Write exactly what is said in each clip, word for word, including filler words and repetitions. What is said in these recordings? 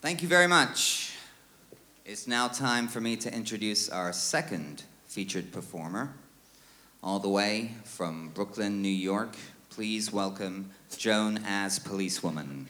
Thank you very much. It's now time for me to introduce our second featured performer. All the way from Brooklyn, New York, please welcome Joan as Policewoman.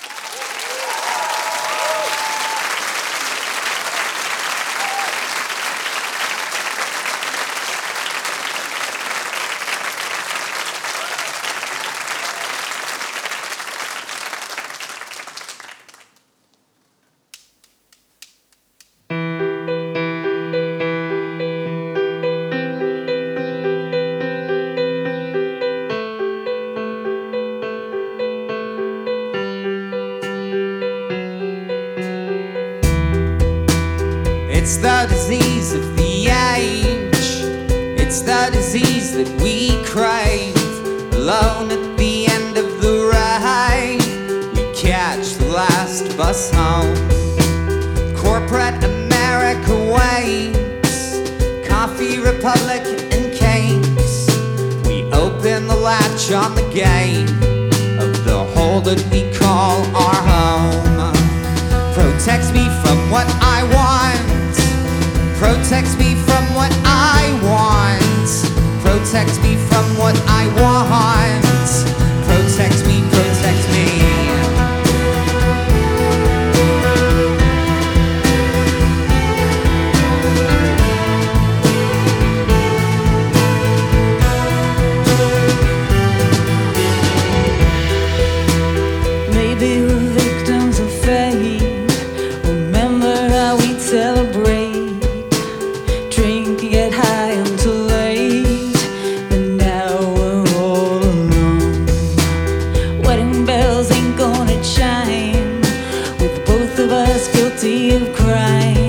It's the disease of the age. It's the disease that we crave. Alone at the end of the ride, we catch the last bus home. Corporate America waits. Coffee Republic and cakes. We open the latch on the gate of the hole that we call our home. Protects me from what I want. Protects me from what I want. Protects me from what I want. Protects me, protects me. Maybe we're victims of fate. Remember how we celebrate. Get high until late, but now we're all alone. Wedding bells ain't gonna chime with both of us guilty of crime.